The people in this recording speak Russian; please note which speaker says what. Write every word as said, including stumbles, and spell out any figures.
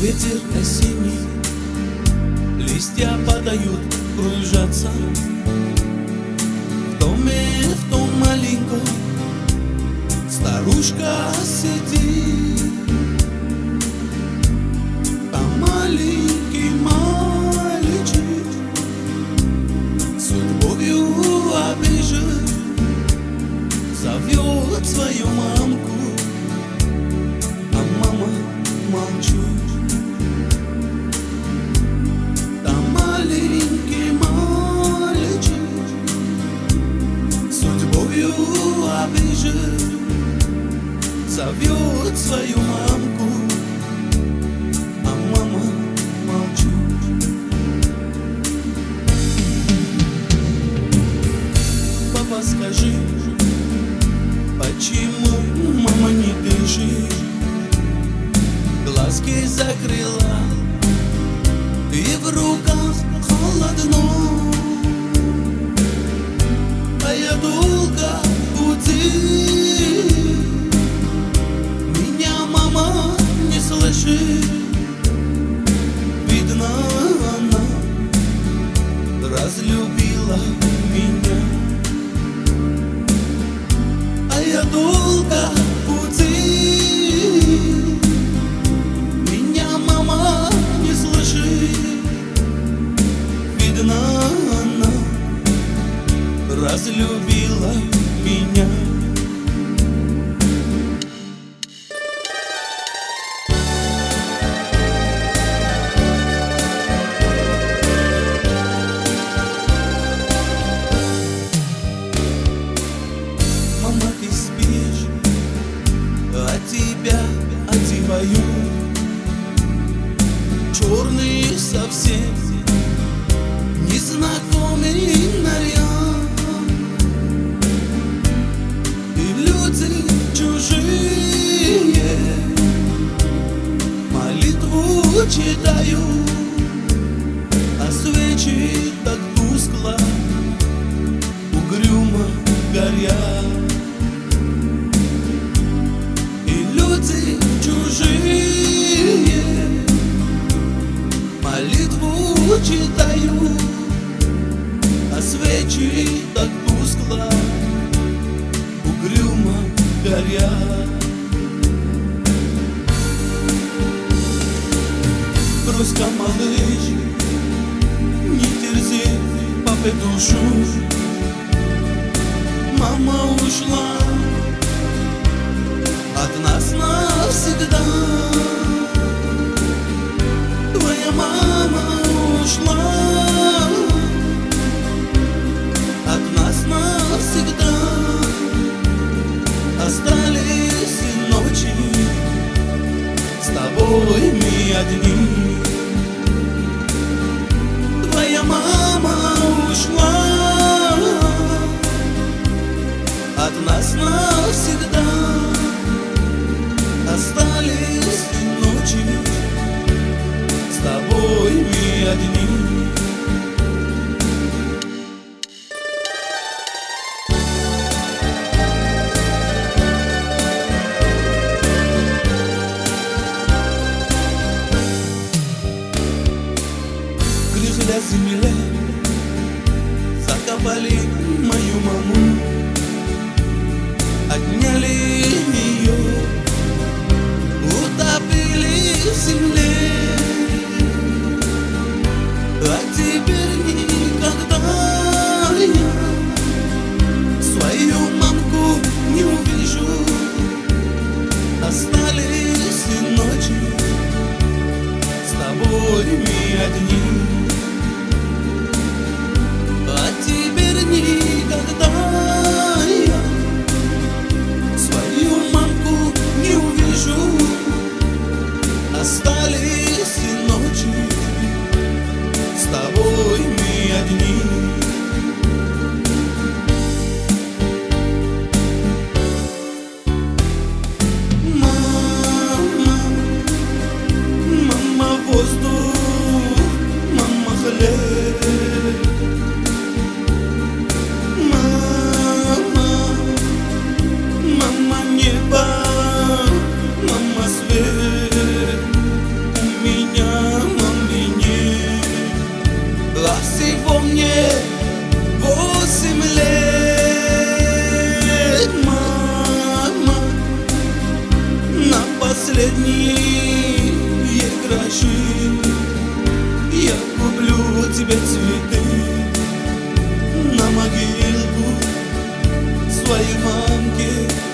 Speaker 1: Ветер осенний, листья падают, кружатся. В доме, в том маленьком старушка сидит, а маленький мальчик судьбою обижен, зовет свою мамку, а мама молчит. Маленький мальчик судьбою обижен, зовет свою мамку, а мама молчит. Папа, скажи, почему мама не дышит? Глазки закрыла, и в руках холодно, а я долго будил. Меня мама не слышит, видно, она разлюбила меня, а я долго будил. Меня мама не слышит, видно, она разлюбила меня. Мама, ты спишь, а тебя одеваю черный совсем незнакомый наряд, и люди чужие молитву читают, а свечи так тускло угрюмо горят, и люди чужие молитву читаю, а свечи так тускло угрюмо горят. Брось-ка, малыш, не терзи папе душу. Мама ушла от нас навсегда. Твоя мама ушла от нас навсегда. Остались ночи с тобой мы одни. Твоя мама ушла от нас навсегда. Остались ночи с тобой мы одни. Грызля земля, закопали мою маму, отняли ее, утопили в земле. последние гроши я куплю тебе цветы на могилку своей мамки.